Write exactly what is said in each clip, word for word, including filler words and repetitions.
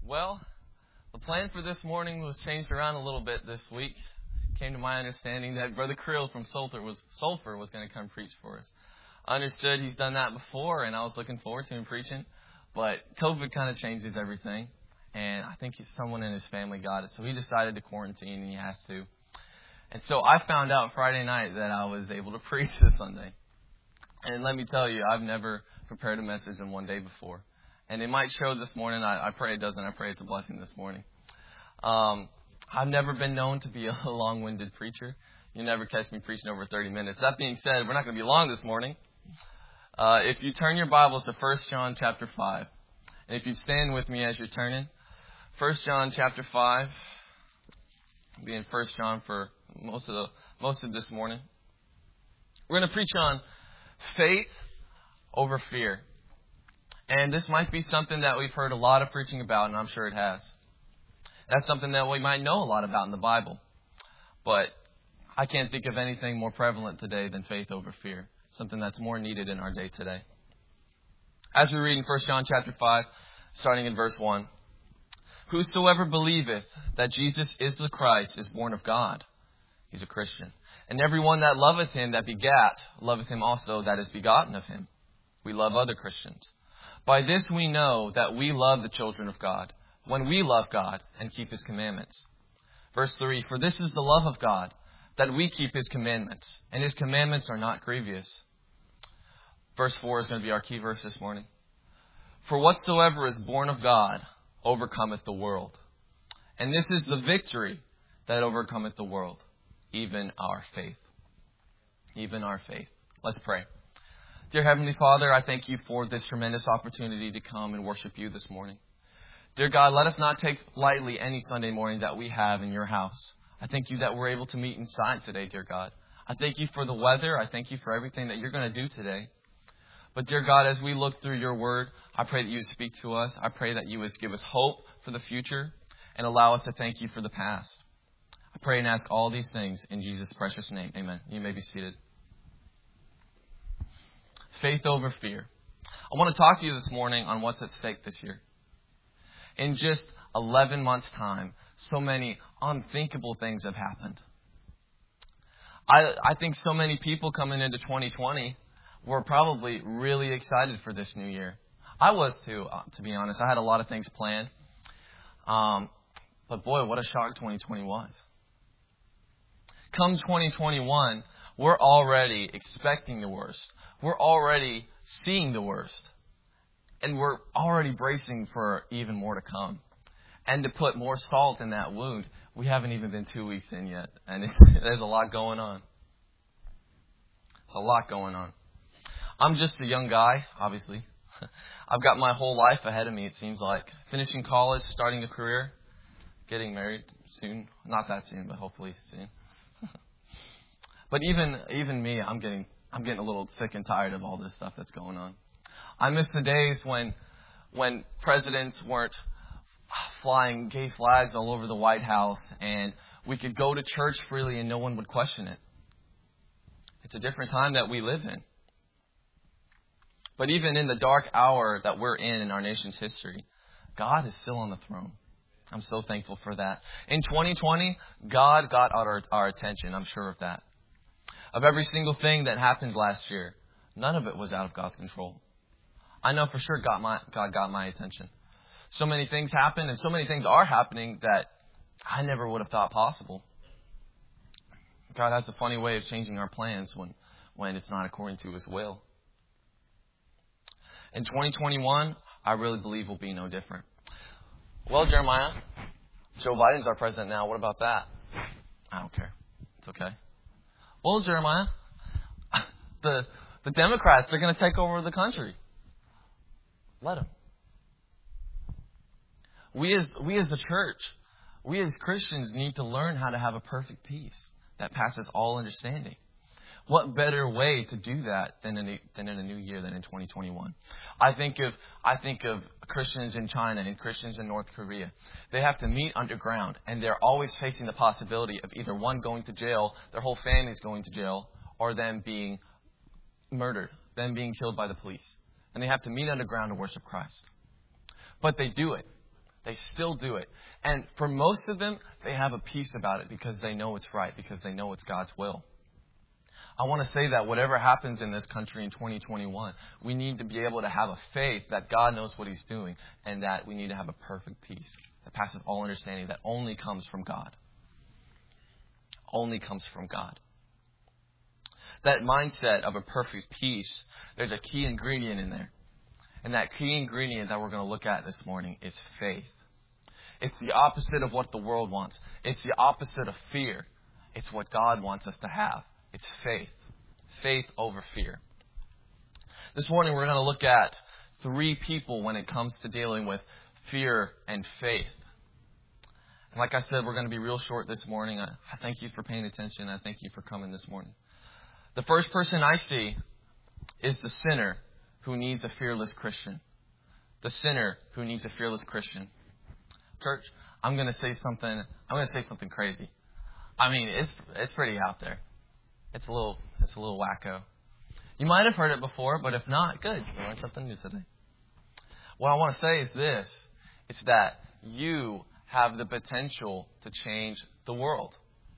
Well, the plan for this morning was changed around a little bit this week. It came to my understanding that Brother Krill from Sulphur was, Sulphur was going to come preach for us. I understood he's done that before, and I was looking forward to him preaching. But COVID kind of changes everything, and I think someone in his family got it. So he decided to quarantine, and he has to. And so I found out Friday night that I was able to preach this Sunday. And let me tell you, I've never prepared a message in one day before. And it might show this morning. I, I pray it doesn't. I pray it's a blessing this morning. Um, I've never been known to be a long-winded preacher. You never catch me preaching over thirty minutes. That being said, we're not going to be long this morning. Uh, if you turn your Bibles to First John chapter five, and if you stand with me as you're turning, First John chapter five, I'll be in First John for most of the most of this morning. We're going to preach on faith over fear. And this might be something that we've heard a lot of preaching about, and I'm sure it has. That's something that we might know a lot about in the Bible. But I can't think of anything more prevalent today than faith over fear. Something that's more needed in our day today. As we read in First John chapter five, starting in verse one. Whosoever believeth that Jesus is the Christ is born of God. He's a Christian. And everyone that loveth him that begat, loveth him also that is begotten of him. We love other Christians. By this we know that we love the children of God, when we love God and keep his commandments. Verse three, for this is the love of God, that we keep his commandments, and his commandments are not grievous. Verse four is going to be our key verse this morning. For whatsoever is born of God overcometh the world. And this is the victory that overcometh the world, even our faith. Even our faith. Let's pray. Dear Heavenly Father, I thank you for this tremendous opportunity to come and worship you this morning. Dear God, let us not take lightly any Sunday morning that we have in your house. I thank you that we're able to meet inside today, dear God. I thank you for the weather. I thank you for everything that you're going to do today. But dear God, as we look through your word, I pray that you would speak to us. I pray that you would give us hope for the future and allow us to thank you for the past. I pray and ask all these things in Jesus' precious name. Amen. You may be seated. Faith over fear. I want to talk to you this morning on what's at stake this year. In just eleven months' time, so many unthinkable things have happened. I, I think so many people coming into twenty twenty were probably really excited for this new year. I was too, uh, to be honest. I had a lot of things planned. Um, but boy, what a shock twenty twenty was. Come twenty twenty-one, we're already expecting the worst. We're already seeing the worst. And we're already bracing for even more to come. And to put more salt in that wound, we haven't even been two weeks in yet. And it's, there's a lot going on. There's a lot going on. I'm just a young guy, obviously. I've got my whole life ahead of me, it seems like. Finishing college, starting a career, getting married soon. Not that soon, but hopefully soon. But even even me, I'm getting I'm getting a little sick and tired of all this stuff that's going on. I miss the days when when presidents weren't flying gay flags all over the White House and we could go to church freely and no one would question it. It's a different time that we live in. But even in the dark hour that we're in in our nation's history, God is still on the throne. I'm so thankful for that. In twenty twenty, God got our, our attention. I'm sure of that. Of every single thing that happened last year, none of it was out of God's control. I know for sure God, my, God got my attention. So many things happened and so many things are happening that I never would have thought possible. God has a funny way of changing our plans when, when it's not according to his will. In twenty twenty-one, I really believe will be no different. Well, Jeremiah, Joe Biden's our president now. What about that? I don't care. It's okay. Well, Jeremiah, the the Democrats, they're going to take over the country. Let them. We as we as the church, we as Christians need to learn how to have a perfect peace that passes all understanding. What better way to do that than in a, than in a new year than in twenty twenty-one? I think of I think of Christians in China and Christians in North Korea. They have to meet underground, and they're always facing the possibility of either one going to jail, their whole family's going to jail, or them being murdered, them being killed by the police. And they have to meet underground to worship Christ. But they do it. They still do it. And for most of them, they have a peace about it because they know it's right, because they know it's God's will. I want to say that whatever happens in this country in twenty twenty-one, we need to be able to have a faith that God knows what He's doing, and that we need to have a perfect peace that passes all understanding, that only comes from God. Only comes from God. That mindset of a perfect peace, there's a key ingredient in there. And that key ingredient that we're going to look at this morning is faith. It's the opposite of what the world wants. It's the opposite of fear. It's what God wants us to have. It's faith. Faith over fear. This morning we're going to look at three people when it comes to dealing with fear and faith. And like I said, we're going to be real short this morning. I thank you for paying attention. I thank you for coming this morning. The first person I see is the sinner who needs a fearless Christian. The sinner who needs a fearless Christian. Church, I'm going to say something. I'm going to say something crazy. I mean, it's it's pretty out there. It's a little it's a little wacko. You might have heard it before, but if not, good. You learned something new today. What I want to say is this: it's that you have the potential to change the world.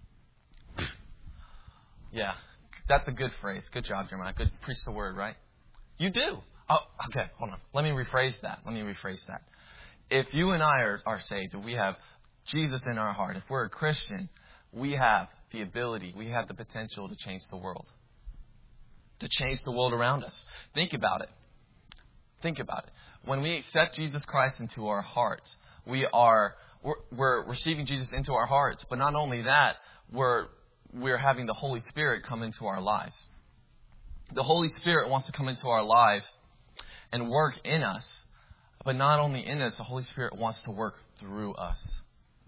Yeah, that's a good phrase. Good job, Jeremiah. Good, preach the word, right? You do. Oh, okay. Hold on. Let me rephrase that. Let me rephrase that. If you and I are, are saved, if we have Jesus in our heart, if we're a Christian, we have the ability, we have the potential to change the world. To change the world around us. Think about it. Think about it. When we accept Jesus Christ into our hearts, we are we're, we're receiving Jesus into our hearts. But not only that, we're we're having the Holy Spirit come into our lives. The Holy Spirit wants to come into our lives and work in us. But not only in us, the Holy Spirit wants to work through us.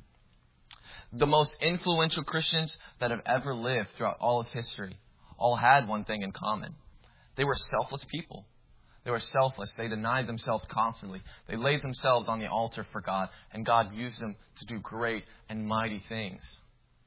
The most influential Christians that have ever lived throughout all of history all had one thing in common. They were selfless people. They were selfless. They denied themselves constantly. They laid themselves on the altar for God, and God used them to do great and mighty things.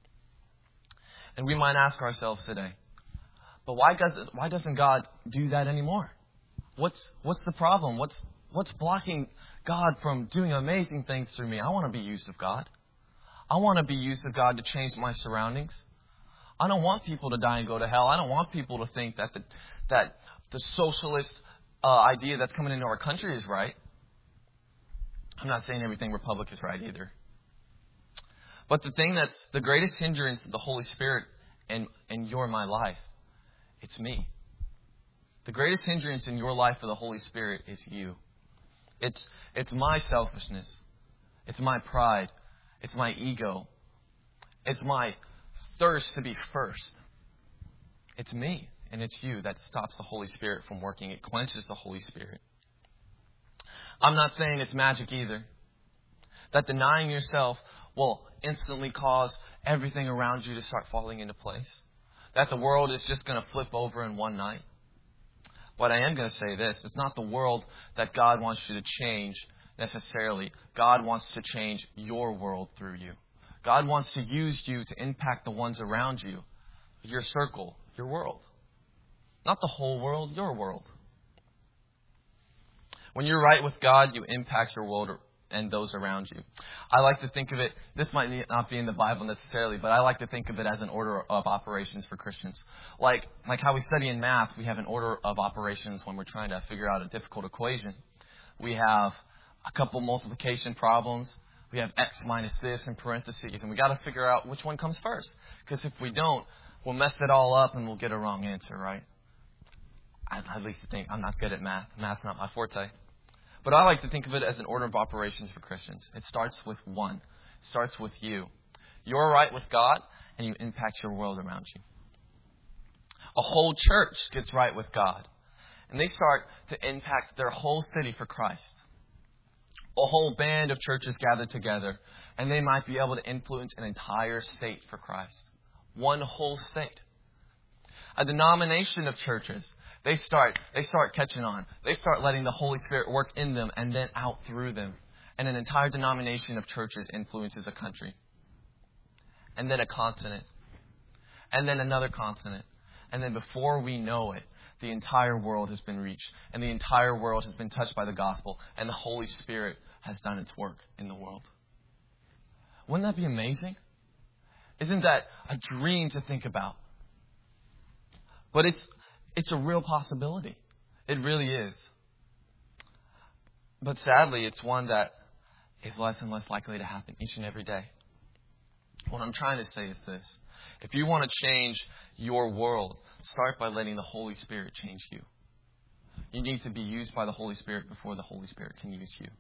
And we might ask ourselves today, but why doesn't why doesn't God do that anymore? What's what's the problem? What's what's blocking God from doing amazing things through me? I want to be used of God. I want to be used of God to change my surroundings. I don't want people to die and go to hell. I don't want people to think that the that the socialist uh, idea that's coming into our country is right. I'm not saying everything Republic is right either. But the thing that's the greatest hindrance to the Holy Spirit in, in your my life, it's me. The greatest hindrance in your life for the Holy Spirit is you. It's it's my selfishness. It's my pride. It's my ego. It's my thirst to be first. It's me and it's you that stops the Holy Spirit from working. It quenches the Holy Spirit. I'm not saying it's magic either. That denying yourself will instantly cause everything around you to start falling into place. That the world is just going to flip over in one night. But I am going to say this. It's not the world that God wants you to change necessarily. God wants to change your world through you. God wants to use you to impact the ones around you. Your circle, your world. Not the whole world, your world. When you're right with God, you impact your world and those around you. I like to think of it, this might not be in the Bible necessarily, but I like to think of it as an order of operations for Christians. Like, like how we study in math, we have an order of operations when we're trying to figure out a difficult equation. We have a couple multiplication problems. We have x minus this in parentheses, and we got to figure out which one comes first. Because if we don't, we'll mess it all up and we'll get a wrong answer, right? I at least think I'm not good at math. Math's not my forte. But I like to think of it as an order of operations for Christians. It starts with one. It starts with you. You're right with God, and you impact your world around you. A whole church gets right with God, and they start to impact their whole city for Christ. A whole band of churches gather together, and they might be able to influence an entire state for Christ. One whole state. A denomination of churches, they start they start catching on. They start letting the Holy Spirit work in them and then out through them. And an entire denomination of churches influences a country. And then a continent. And then another continent. And then before we know it, the entire world has been reached, and the entire world has been touched by the gospel, and the Holy Spirit has done its work in the world. Wouldn't that be amazing? Isn't that a dream to think about? But it's it's a real possibility. It really is. But sadly, it's one that is less and less likely to happen each and every day. What I'm trying to say is this. If you want to change your world, start by letting the Holy Spirit change you. You need to be used by the Holy Spirit before the Holy Spirit can use you.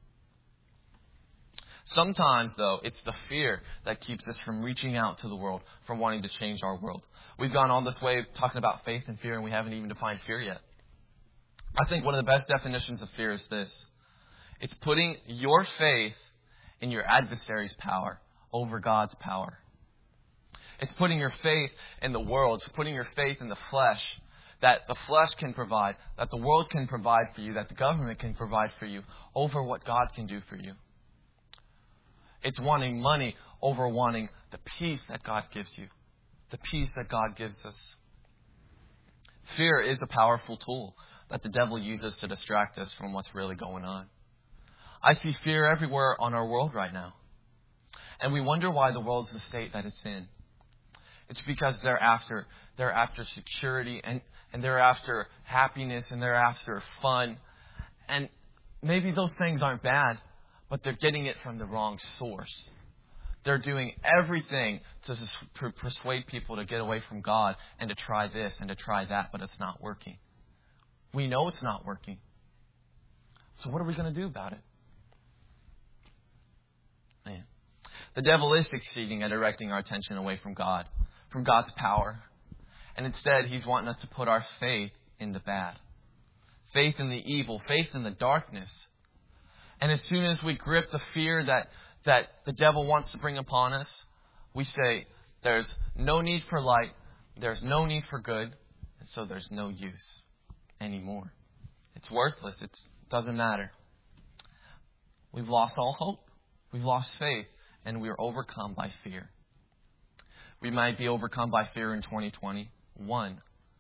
Sometimes, though, it's the fear that keeps us from reaching out to the world, from wanting to change our world. We've gone on this way talking about faith and fear, and we haven't even defined fear yet. I think one of the best definitions of fear is this. It's putting your faith in your adversary's power over God's power. It's putting your faith in the world. It's putting your faith in the flesh, that the flesh can provide, that the world can provide for you, that the government can provide for you, over what God can do for you. It's wanting money over wanting the peace that God gives you, the peace that God gives us. Fear is a powerful tool that the devil uses to distract us from what's really going on. I see fear everywhere on our world right now. And we wonder why the world's the state that it's in. It's because they're after they're after security and, and they're after happiness and they're after fun. And maybe those things aren't bad, but they're getting it from the wrong source. They're doing everything to persuade people to get away from God and to try this and to try that, but it's not working. We know it's not working. So what are we going to do about it? Man. The devil is succeeding at directing our attention away from God, from God's power. And instead, he's wanting us to put our faith in the bad. Faith in the evil, faith in the darkness. And as soon as we grip the fear that, that the devil wants to bring upon us, we say, there's no need for light, there's no need for good, and so there's no use anymore. It's worthless. It doesn't matter. We've lost all hope. We've lost faith, and we are overcome by fear. We might be overcome by fear in twenty twenty-one.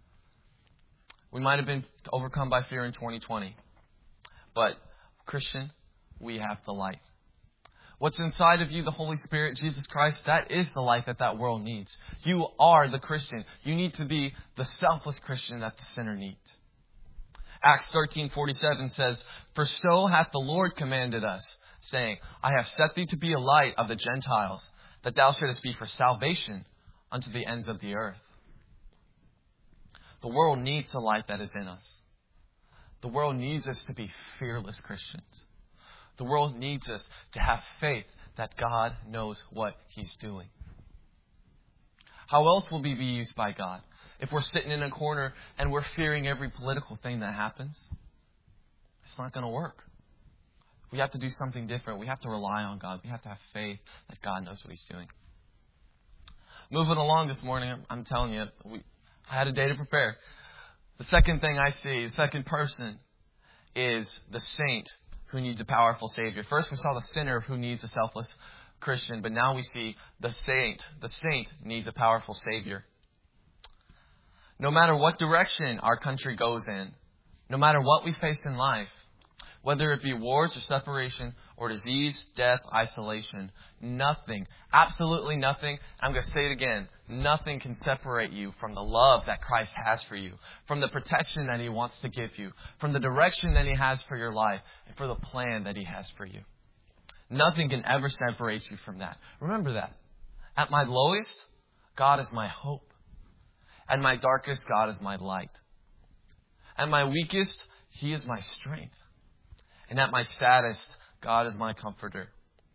We might have been overcome by fear in twenty twenty. But, Christian, we have the light. What's inside of you, the Holy Spirit, Jesus Christ, that is the light that that world needs. You are the Christian. You need to be the selfless Christian that the sinner needs. Acts thirteen forty-seven says, "For so hath the Lord commanded us, saying, I have set thee to be a light of the Gentiles, that thou shouldest be for salvation unto the ends of the earth." The world needs the light that is in us. The world needs us to be fearless Christians. The world needs us to have faith that God knows what He's doing. How else will we be used by God? If we're sitting in a corner and we're fearing every political thing that happens, it's not going to work. We have to do something different. We have to rely on God. We have to have faith that God knows what He's doing. Moving along this morning, I'm telling you, we, I had a day to prepare. The second thing I see, the second person, is the saint who needs a powerful Savior. First, we saw the sinner who needs a selfless Christian, but now we see the saint. The saint needs a powerful Savior. No matter what direction our country goes in, no matter what we face in life, whether it be wars or separation or disease, death, isolation, nothing, absolutely nothing, I'm going to say it again, nothing can separate you from the love that Christ has for you, from the protection that He wants to give you, from the direction that He has for your life, and for the plan that He has for you. Nothing can ever separate you from that. Remember that. At my lowest, God is my hope. At my darkest, God is my light. At my weakest, He is my strength. And at my saddest, God is my comforter.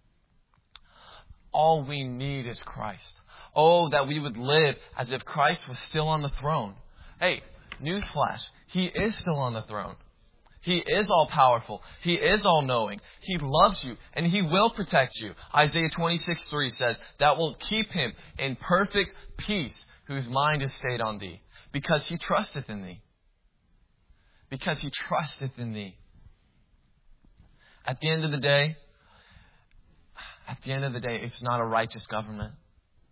All we need is Christ. Oh, that we would live as if Christ was still on the throne. Hey, newsflash, He is still on the throne. He is all powerful. He is all knowing. He loves you and He will protect you. Isaiah twenty-six three says, "That will keep him in perfect peace, whose mind is stayed on thee, because he trusteth in thee." Because he trusteth in thee. At the end of the day, at the end of the day, it's not a righteous government.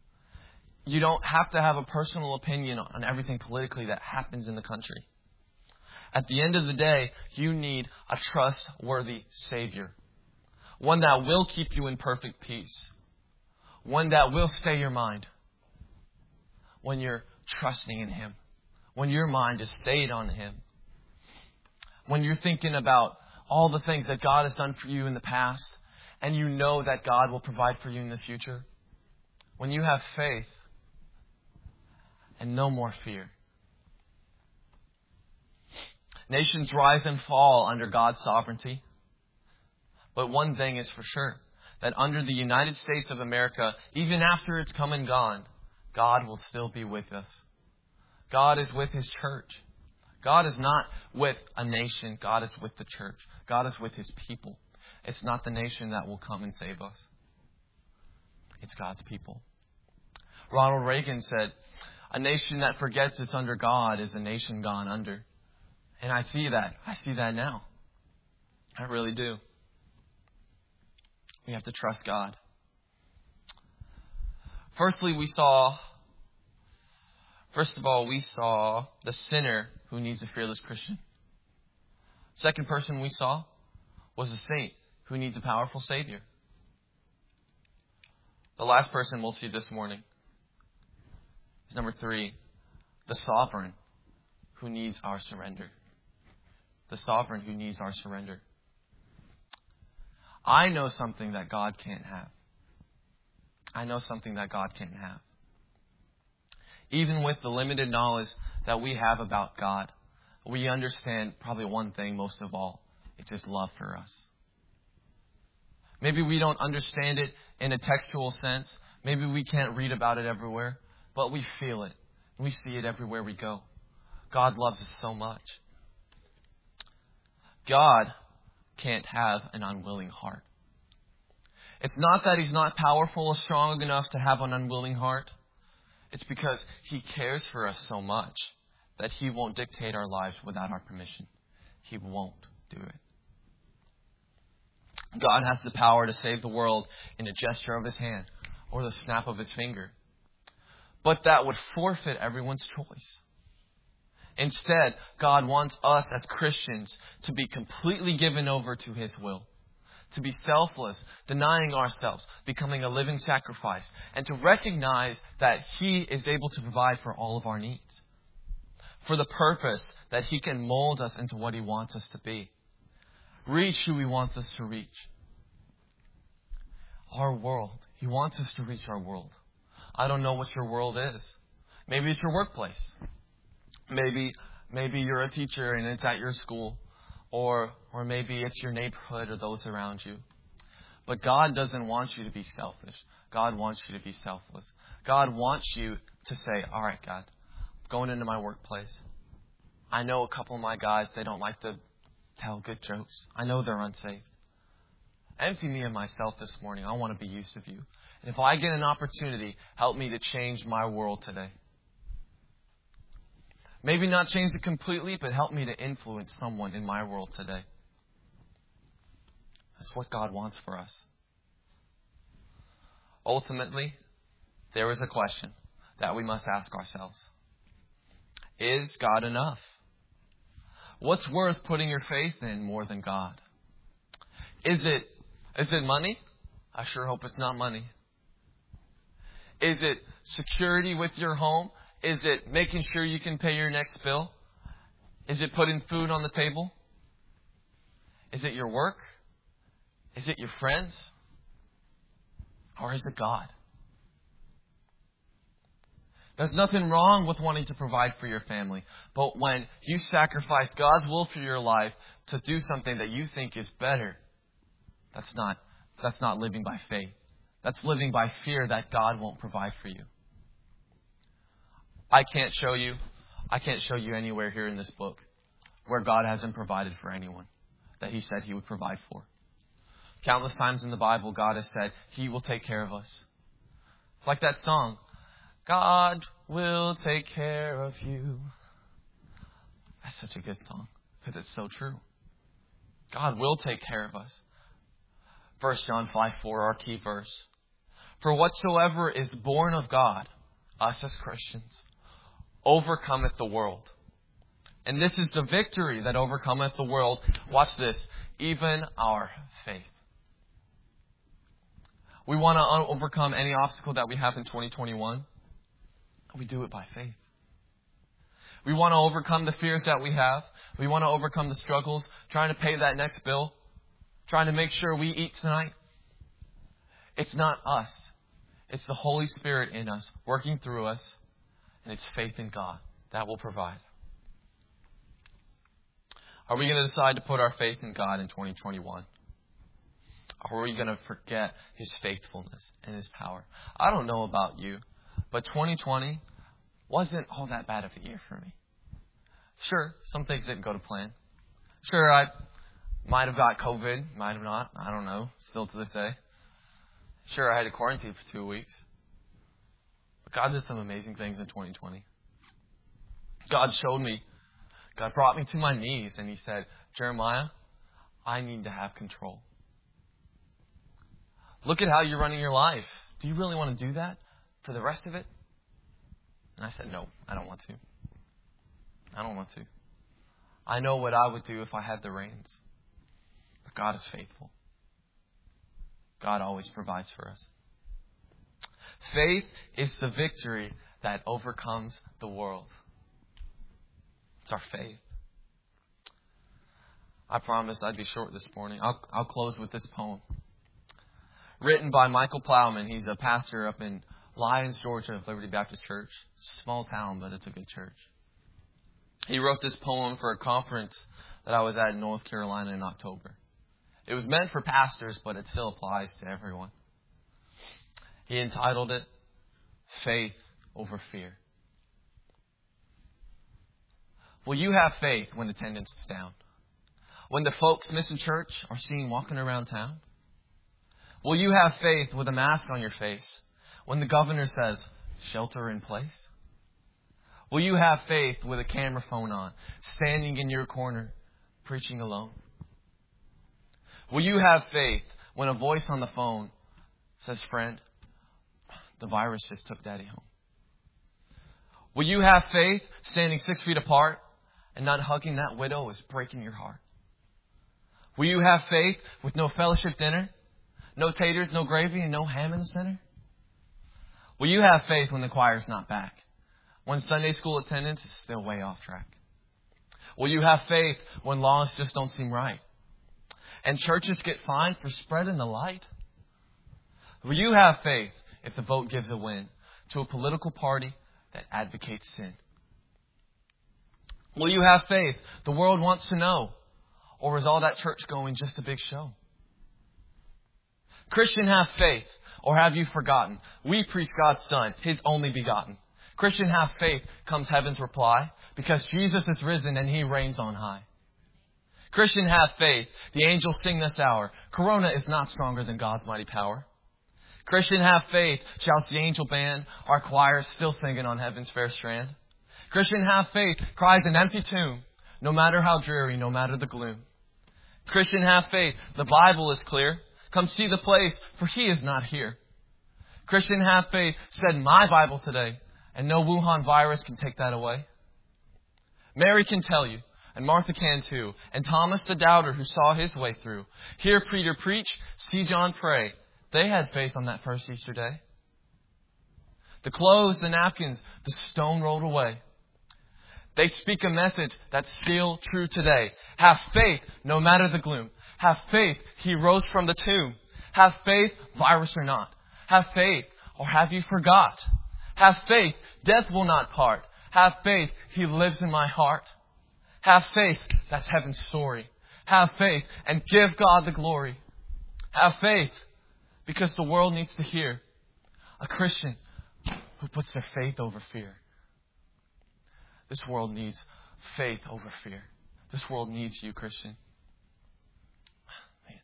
You don't have to have a personal opinion on everything politically that happens in the country. At the end of the day, you need a trustworthy Savior. One that will keep you in perfect peace. One that will stay your mind when you're trusting in Him. When your mind is stayed on Him. When you're thinking about all the things that God has done for you in the past, and you know that God will provide for you in the future. When you have faith and no more fear. Nations rise and fall under God's sovereignty. But one thing is for sure, that under the United States of America, even after it's come and gone, God will still be with us. God is with His church. God is not with a nation. God is with the church. God is with His people. It's not the nation that will come and save us. It's God's people. Ronald Reagan said, a nation that forgets it's under God is a nation gone under. And I see that. I see that now. I really do. We have to trust God. Firstly, we saw, first of all, we saw the sinner who needs a fearless Christian. Second person we saw was a saint who needs a powerful Savior. The last person we'll see this morning is number three, the sovereign who needs our surrender. The sovereign who needs our surrender. I know something that God can't have. I know something that God can't have. Even with the limited knowledge that we have about God, we understand probably one thing most of all. It's His love for us. Maybe we don't understand it in a textual sense. Maybe we can't read about it everywhere. But we feel it. We see it everywhere we go. God loves us so much. God can't have an unwilling heart. It's not that He's not powerful or strong enough to have an unwilling heart. It's because He cares for us so much that He won't dictate our lives without our permission. He won't do it. God has the power to save the world in a gesture of His hand or the snap of His finger. But that would forfeit everyone's choice. Instead, God wants us as Christians to be completely given over to His will. To be selfless, denying ourselves, becoming a living sacrifice, and to recognize that He is able to provide for all of our needs. For the purpose that He can mold us into what He wants us to be. Reach who He wants us to reach. Our world. He wants us to reach our world. I don't know what your world is. Maybe it's your workplace. Maybe maybe you're a teacher and it's at your school. Or or maybe it's your neighborhood or those around you. But God doesn't want you to be selfish. God wants you to be selfless. God wants you to say, all right, God, I'm going into my workplace. I know a couple of my guys, they don't like to tell good jokes. I know they're unsaved. Empty me of myself this morning. I want to be used of you. And if I get an opportunity, help me to change my world today. Maybe not change it completely, but help me to influence someone in my world today. That's what God wants for us. Ultimately, there is a question that we must ask ourselves. Is God enough? What's worth putting your faith in more than God? Is it, is it money? I sure hope it's not money. Is it security with your home? Is it making sure you can pay your next bill? Is it putting food on the table? Is it your work? Is it your friends? Or is it God? There's nothing wrong with wanting to provide for your family. But when you sacrifice God's will for your life to do something that you think is better, that's not, that's not living by faith. That's living by fear that God won't provide for you. I can't show you, I can't show you anywhere here in this book where God hasn't provided for anyone that He said He would provide for. Countless times in the Bible, God has said He will take care of us. It's like that song, God will take care of you. That's such a good song because it's so true. God will take care of us. First John five four, our key verse. For whatsoever is born of God, us as Christians, overcometh the world. And this is the victory that overcometh the world. Watch this. Even our faith. We want to overcome any obstacle that we have in twenty twenty-one. We do it by faith. We want to overcome the fears that we have. We want to overcome the struggles, trying to pay that next bill, trying to make sure we eat tonight. It's not us. It's the Holy Spirit in us, working through us, and it's faith in God that will provide. Are we going to decide to put our faith in God in twenty twenty-one? Or are we going to forget His faithfulness and His power? I don't know about you, but twenty twenty wasn't all that bad of a year for me. Sure, some things didn't go to plan. Sure, I might have got COVID, might have not. I don't know, still to this day. Sure, I had to quarantine for two weeks. But God did some amazing things in twenty twenty. God showed me, God brought me to my knees and He said, Jeremiah, I need to have control. Look at how you're running your life. Do you really want to do that for the rest of it? And I said, no, I don't want to. I don't want to. I know what I would do if I had the reins. But God is faithful. God always provides for us. Faith is the victory that overcomes the world. It's our faith. I promised I'd be short this morning. I'll, I'll close with this poem. Written by Michael Plowman. He's a pastor up in Lyons, Georgia, of Liberty Baptist Church. Small town, but it's a good church. He wrote this poem for a conference that I was at in North Carolina in October. It was meant for pastors, but it still applies to everyone. He entitled it, Faith Over Fear. Will you have faith when attendance is down? When the folks missing church are seen walking around town? Will you have faith with a mask on your face when the governor says, shelter in place? Will you have faith with a camera phone on, standing in your corner, preaching alone? Will you have faith when a voice on the phone says, friend, the virus just took Daddy home? Will you have faith standing six feet apart and not hugging that widow is breaking your heart? Will you have faith with no fellowship dinner, no taters, no gravy, and no ham in the center? Will you have faith when the choir's not back, when Sunday school attendance is still way off track? Will you have faith when laws just don't seem right, and churches get fined for spreading the light? Will you have faith if the vote gives a win to a political party that advocates sin? Will you have faith the world wants to know, or is all that church going just a big show? Christian, have faith, or have you forgotten? We preach God's Son, His only begotten. Christian, have faith, comes heaven's reply, because Jesus is risen and He reigns on high. Christian, have faith, the angels sing this hour. Corona is not stronger than God's mighty power. Christian, have faith, shouts the angel band, our choir is still singing on heaven's fair strand. Christian, have faith, cries an empty tomb, no matter how dreary, no matter the gloom. Christian, have faith, the Bible is clear. Come see the place, for He is not here. Christian, have faith, said my Bible today, and no Wuhan virus can take that away. Mary can tell you, and Martha can too, and Thomas the doubter who saw his way through. Hear Peter preach, see John pray. They had faith on that first Easter day. The clothes, the napkins, the stone rolled away. They speak a message that's still true today. Have faith, no matter the gloom. Have faith, He rose from the tomb. Have faith, virus or not. Have faith, or have you forgot? Have faith, death will not part. Have faith, He lives in my heart. Have faith, that's heaven's story. Have faith, and give God the glory. Have faith, because the world needs to hear a Christian who puts their faith over fear. This world needs faith over fear. This world needs you, Christian. Man.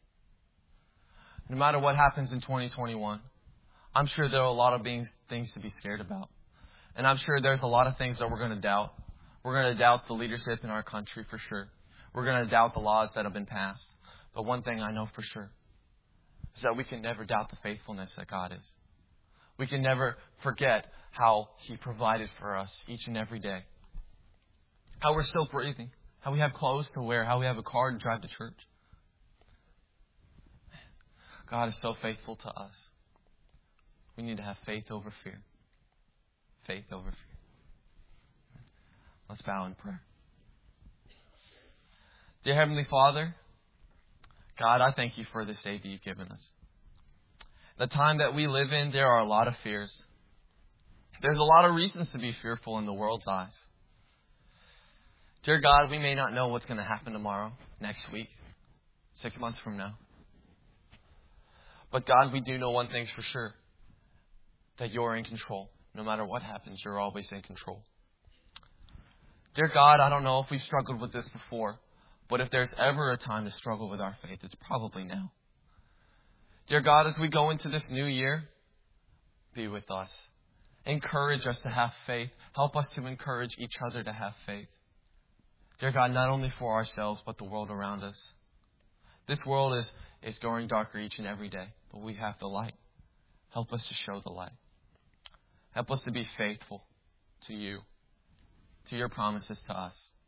No matter what happens in twenty twenty-one, I'm sure there are a lot of things, things to be scared about. And I'm sure there's a lot of things that we're going to doubt. We're going to doubt the leadership in our country for sure. We're going to doubt the laws that have been passed. But one thing I know for sure is that we can never doubt the faithfulness that God is. We can never forget how He provided for us each and every day. how we're still breathing, how we have clothes to wear, how we have a car to drive to church. God is so faithful to us. We need to have faith over fear. Faith over fear. Let's bow in prayer. Dear Heavenly Father, God, I thank you for this day that you've given us. The time that we live in, there are a lot of fears. There's a lot of reasons to be fearful in the world's eyes. Dear God, we may not know what's going to happen tomorrow, next week, six months from now. But God, we do know one thing's for sure, that you're in control. No matter what happens, you're always in control. Dear God, I don't know if we've struggled with this before, but if there's ever a time to struggle with our faith, it's probably now. Dear God, as we go into this new year, be with us. Encourage us to have faith. Help us to encourage each other to have faith. Dear God, not only for ourselves, but the world around us. This world is, is going darker each and every day, but we have the light. Help us to show the light. Help us to be faithful to you, to your promises to us.